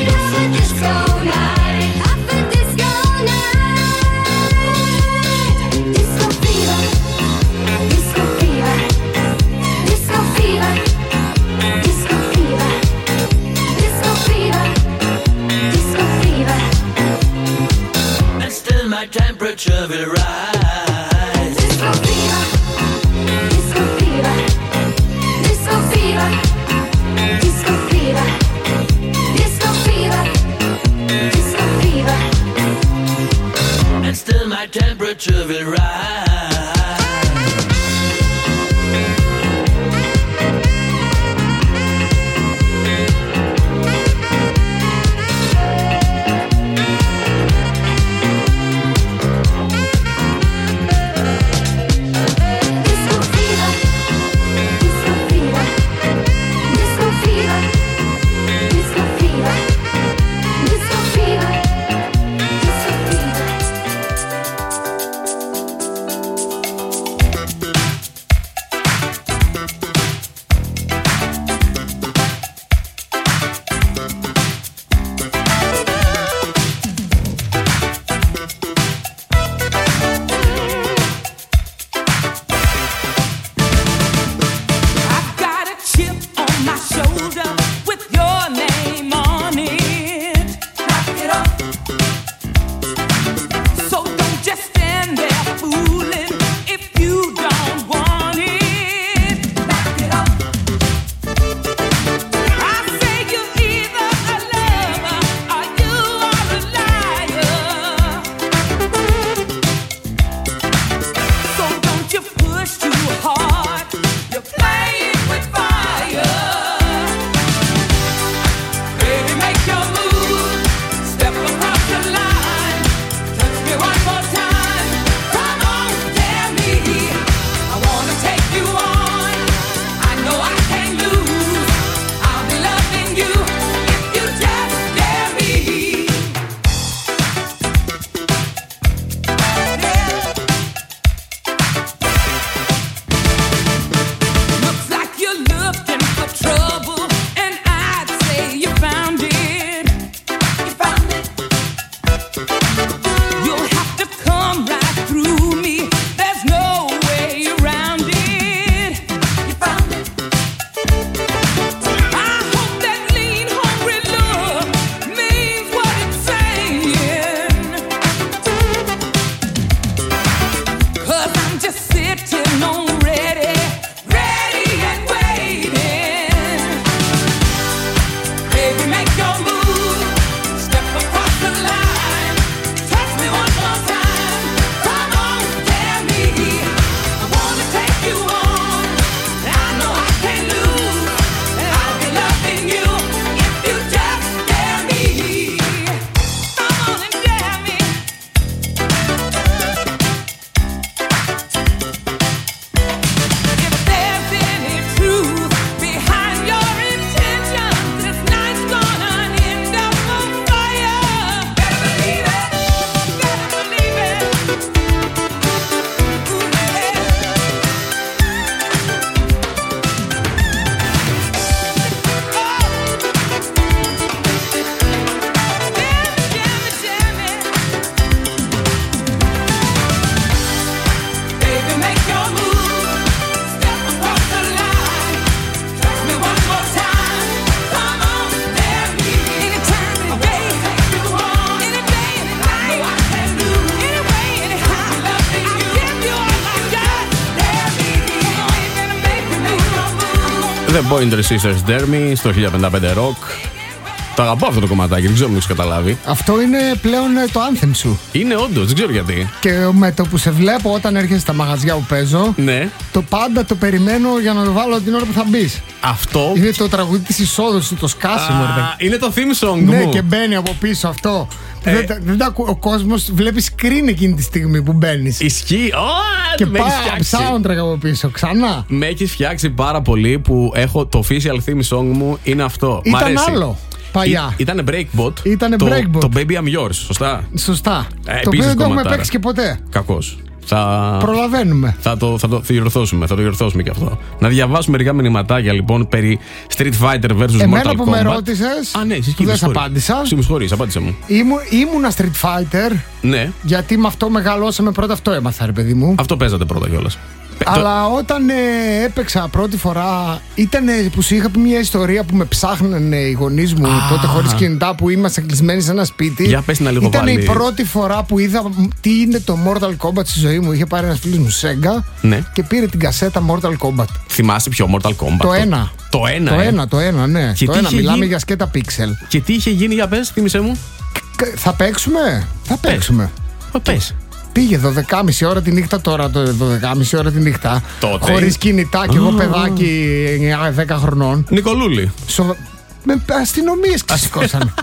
The Pointer Sisters Dare Me στο χίλια πενήντα πέντε Rock. Το αγαπώ αυτό το κομματάκι, δεν ξέρω αν το έχεις καταλάβει. Αυτό είναι πλέον το anthem σου. Είναι όντως, δεν ξέρω γιατί. Και με το που σε βλέπω όταν έρχεσαι στα μαγαζιά που παίζω, ναι. το πάντα το περιμένω για να το βάλω την ώρα που θα μπεις. Αυτό. Είναι το τραγούδι της εισόδου σου, το σκάσιμο. Α, είναι το theme song ναι, μου. και μπαίνει από πίσω αυτό. Ε. Δεν, δεν τα ακού, ο κόσμος βλέπει screen εκείνη τη στιγμή που μπαίνεις. Ισχύει. Oh, και πάει soundtrack από πίσω, ξανά. Με έχεις φτιάξει πάρα πολύ που έχω το official theme song μου είναι αυτό. Ήταν άλλο. Παλιά. Ήτανε breakbot. Ήτανε το, breakbot. Το Baby I'm Yours, σωστά. Σωστά. Ε, το οποίο δεν το έχουμε παίξει και ποτέ. Κακώς. Θα... Προλαβαίνουμε. Θα το, θα το διορθώσουμε, θα το διορθώσουμε και αυτό. Να διαβάσουμε μερικά μηνυματάκια λοιπόν περί Street Fighter versus Εμένα Mortal Kombat. που με ρώτησες, Α, ναι, που δεν σ' απάντησα. Συμμισχωρείς, απάντησε μου. Ήμου, ήμουνα Street Fighter. Ναι. Γιατί με αυτό μεγαλώσαμε, πρώτα αυτό έμαθα, ρε παιδί μου. Αυτό παίζατε πρώτα κιόλας. Αλλά όταν ε, έπαιξα πρώτη φορά, ήταν που σου είχα πει μια ιστορία που με ψάχνανε οι γονείς μου Α, τότε χωρίς κινητά, που ήμασταν κλεισμένοι σε ένα σπίτι. Για πες να λίγο ήταν βάλει. η πρώτη φορά που είδα τι είναι το Mortal Kombat στη ζωή μου. Είχε πάρει ένας φίλος μου Sega, ναι. και πήρε την κασέτα Mortal Kombat. Θυμάσαι ποιο Mortal Kombat? Το ένα. Το ένα, Το ε? ένα, το ένα, ναι. Και το τι ένα, είχε μιλάμε γίνει... για σκέτα pixel. Και τι είχε γίνει, για πες, θύμισέ μου. Θα παίξουμε, θα Πες. παίξουμε. Πες. Πήγε δώδεκα και μισή ώρα τη νύχτα, τώρα το δώδεκα και μισή ώρα τη νύχτα. Τότε. Χωρίς κινητά και εγώ παιδάκι εννιά δέκα χρονών. Νικολούλη. Σο... Με αστυνομίες ξεσηκώσαν.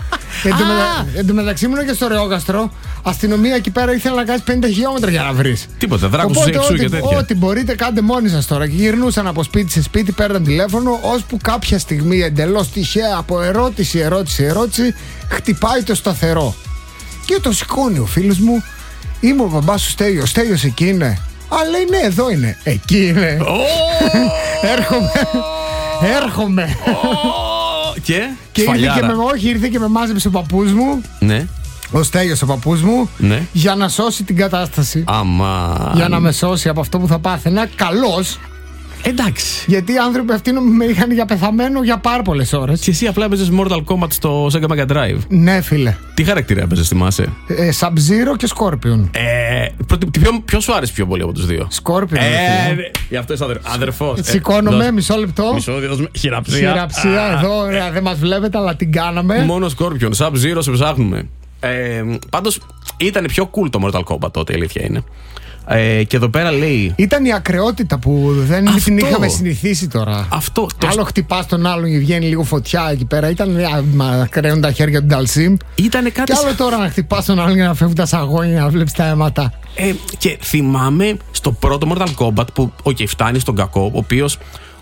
Εν τω μεταξύ ήμουν και στο Ρεόκαστρο. Αστυνομία εκεί πέρα ήθελε να κάνει πενήντα χιλιόμετρα για να βρει. Τίποτα, δράκους εξού και τέτοια. Ό,τι μπορείτε κάντε μόνοι σας τώρα. Και γυρνούσαν από σπίτι σε σπίτι, παίρναν τηλέφωνο, ώσπου κάποια στιγμή εντελώς τυχαία από ερώτηση, ερώτηση, ερώτηση, χτυπάει το σταθερό. Και το σηκώνει ο φίλος μου. Είμαι ο μπαμπάς σου Στέλιο. Ο Στέλιος εκεί είναι. Α, λέει ναι, εδώ είναι. Εκεί είναι. Έρχομαι. Έρχομαι. Και, και ήρθε και με, όχι, ήρθε και με μάζεψε ο παππούς μου. Ναι. Ο Στέλιος ο παππούς μου. Ναι. Για να σώσει την κατάσταση. Αμά. Για να με σώσει από αυτό που θα πάθαινα. Καλός. Εντάξει. Γιατί οι άνθρωποι αυτοί με είχαν για πεθαμένο για πάρα πολλές ώρες. Και εσύ απλά έπαιζες Mortal Kombat στο Sega Mega Drive. Ναι, φίλε. Τι χαρακτήρα έπαιζες, θυμάσαι? Ε, Sub-Zero και Scorpion. Ε, ποιο, ποιο σου άρεσε πιο πολύ από τους δύο? Scorpion. Ε, γι' αυτό είσαι αδερ, αδερφός. Σηκώνομαι, ε, μισό λεπτό. Μισό, δώσ' χειραψία. Χειραψία, Α, εδώ, ωραία, δεν μας βλέπετε, αλλά την κάναμε. Μόνο Scorpion, Sub-Zero σε ψάχνουμε. Ε, πάντως ήταν πιο cool το Mortal Kombat τότε, η αλήθεια είναι. Ε, και εδώ πέρα λέει. Ήταν η ακρεότητα που δεν αυτό, την είχαμε συνηθίσει τώρα. Αυτό. Άλλο χτυπά τον άλλον και βγαίνει λίγο φωτιά εκεί πέρα. Ήταν να κρέουν τα χέρια του Νταλσίμ. Ήτανε κάτι. Και άλλο τώρα να χτυπά τον άλλον για να φεύγουν τα σαγόνια, να βλέπει τα αίματα. Ε, και θυμάμαι στο πρώτο Mortal Kombat που, οκ, okay, φτάνει στον κακό, ο οποίο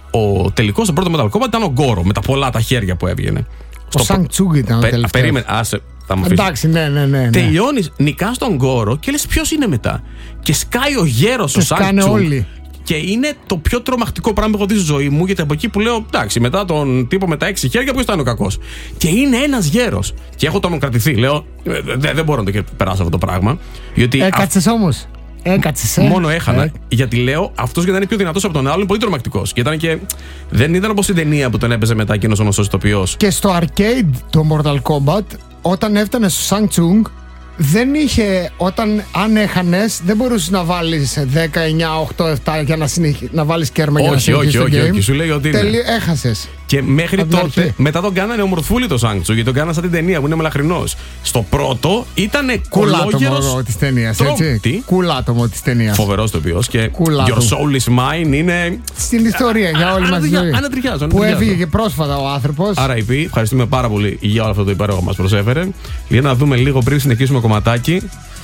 ο τελικός στο πρώτο Mortal Kombat ήταν ο Γκόρο με τα πολλά τα χέρια που έβγαινε. Ο Σανκ Τσούγκ ήταν ο τελευταίος. Περίμενε, άσε. Εντάξει, ναι, ναι, ναι. ναι. Τελειώνεις, νικάς τον Γκόρο και λες ποιος είναι μετά. Και σκάει ο γέρος ο Σανκ Τσούγκ. Και είναι το πιο τρομακτικό πράγμα που έχω δει στη ζωή μου, γιατί από εκεί που λέω, εντάξει, μετά τον τύπο με τα έξι χέρια, ποιος ήταν ο κακός. Και είναι ένας γέρος. Και έχω τρομοκρατηθεί. Λέω, δεν δε μπορώ να το περάσω αυτό το πράγμα. Έκατσες όμως. Έκατσες, ε. Μόνο έχανα. Ε. Γιατί λέω, αυτός για να είναι πιο δυνατός από τον άλλον, είναι πολύ τρομακτικός. Και ήταν και. Δεν ήταν όπως η ταινία που τον έπαιζε μετά εκείνος ο γνωστός ηθοποιός. Και στο arcade το Mortal Kombat, όταν έφτανε στο Shang Tsung, δεν είχε, όταν αν έχανες, δεν μπορούσες να βάλεις δέκα, εννιά, οκτώ, επτά για να, συνεχ... να βάλεις κέρμα για να συνεχίσεις το game. Όχι, όχι, όχι, σου λέει ότι είναι. Τελεί, έχασες. Και μέχρι από τότε, μετά τον κάνανε ομορφούλη το Σάνκτσου, γιατί τον κάνανε σαν την ταινία που είναι μελαχρινός. Στο πρώτο ήταν κολόγερος. Κουλάτομο της ταινίας, έτσι. Τι? Κουλάτομο της ταινίας. Φοβερός το οποίος. Και Κουλάτομο. Your soul is mine είναι. Στην ιστορία για όλη μας τη ζωή. Ανατριχιάζω. Που έφυγε και πρόσφατα ο άνθρωπος. αρ άι πι, ευχαριστούμε πάρα πολύ για όλο αυτό το υπέροχο μας προσέφερε. Για να δούμε λίγο πριν συνεχίσουμε κομματάκι.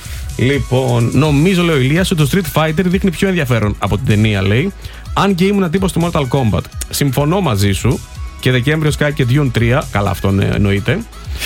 Λοιπόν, νομίζω, λέει ο Ηλίας, ότι το Street Fighter δείχνει πιο ενδιαφέρον από την ταινία, λέει. Αν και ήμουν τύπος του Mortal Kombat. Συμφωνώ μαζί σου. Και Δεκέμβριο σκάει και Dune τρία. Καλά, αυτό εννοείται.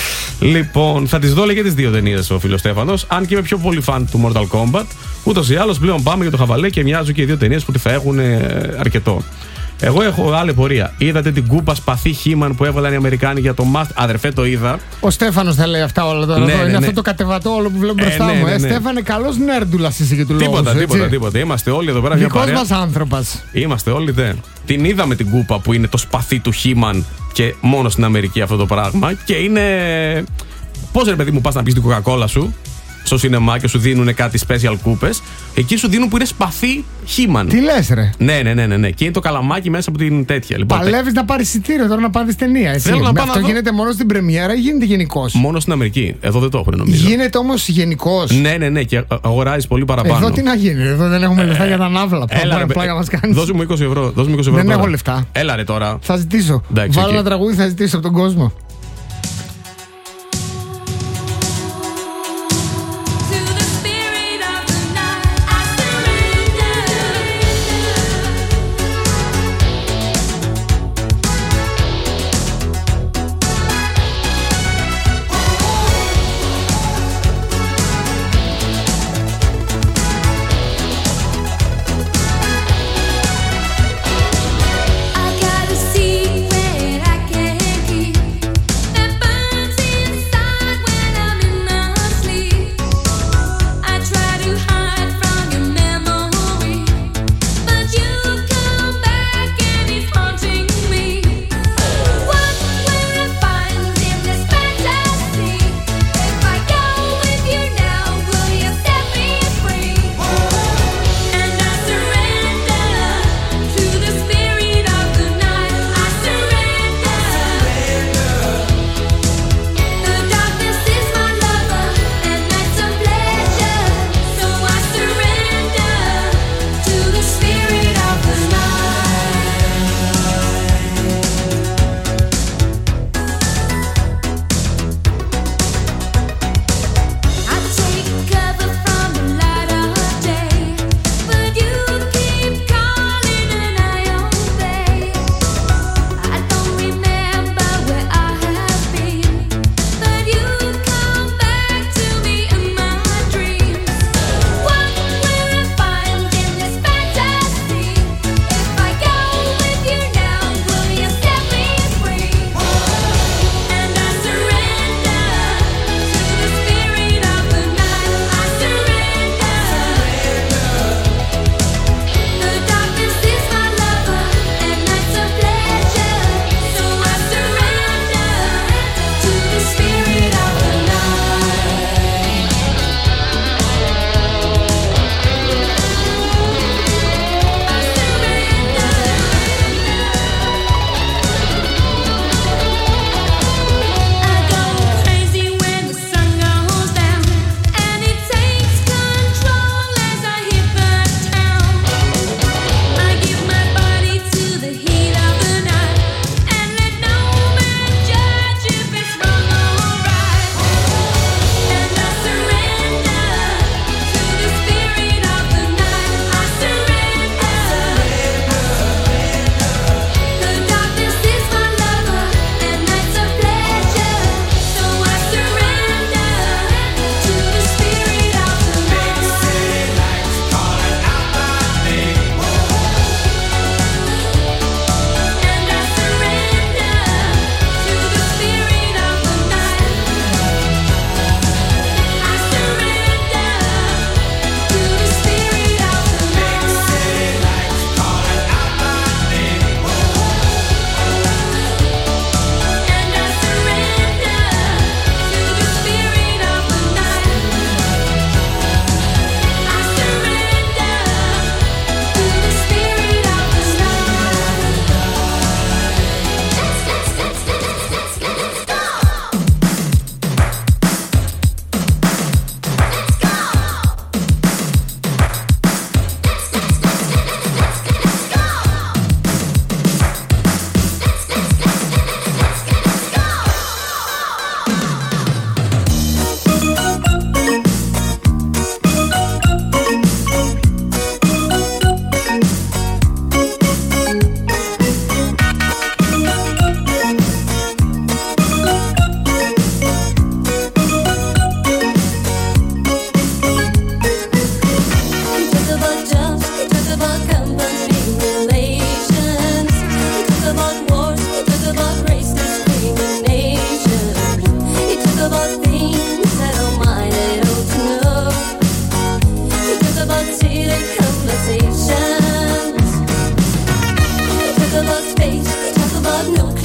Λοιπόν, θα τις δω, λέει, και τις δύο ταινίες ο φίλος Στέφανος. Αν και είμαι πιο πολύ φαν του Mortal Kombat. Ούτως ή άλλως πλέον πάμε για το χαβαλέ και μοιάζουν και οι δύο ταινίες που θα έχουν αρκετό. Εγώ έχω άλλη πορεία. Είδατε την κούπα σπαθή He-Man που έβαλαν οι Αμερικάνοι για το Master. Αδερφέ, το είδα. Ο Στέφανος θα λέει αυτά όλα τώρα. Ναι, εδώ. ναι, Είναι ναι. αυτό το κατεβατό όλο που βλέπω Ε, μπροστά ναι, μου. ναι, Ε, ναι. Στέφανε, καλός νέρντουλας είσαι και του λόγου. Τίποτα, τίποτα, τίποτα. Είμαστε όλοι εδώ πέρα μια Δικός παρέα. μας άνθρωπος. Είμαστε όλοι, δε. Την είδαμε την κούπα που είναι το σπαθί του He-Man και μόνο στην Αμερική αυτό το πράγμα. Και είναι. Πώς, ρε παιδί μου, πας να πεις την Coca-Cola σου στο σινεμά και σου δίνουν κάτι special κούπες. Εκεί σου δίνουν που είναι σπαθί He-Man. Τι λες, ρε? Ναι, ναι, ναι, ναι, ναι. Και είναι το καλαμάκι μέσα από την τέτοια. Λοιπόν, παλεύεις να πάρεις εισιτήριο τώρα να πάρεις ταινία. Εσύ. Θέλω να πάω αυτό να γίνεται μόνο στην πρεμιέρα ή γίνεται γενικώς? Μόνο στην Αμερική. Εδώ δεν το έχουν, νομίζω. Γίνεται όμως γενικώς? Ναι, ναι, ναι. Και αγοράζεις πολύ παραπάνω. Εδώ τι να γίνει? Εδώ δεν έχουμε λεφτά για τα ναύλα. Έλα, πλάκα μας κάνεις. Δώσε μου είκοσι ευρώ. Δώσε μου είκοσι ευρώ δεν τώρα. έχω λεφτά. Έλα ρε τώρα. Θα ζητήσω. Βάλω ένα τραγούδι, θα ζητήσω από τον κόσμο. Space, talk about no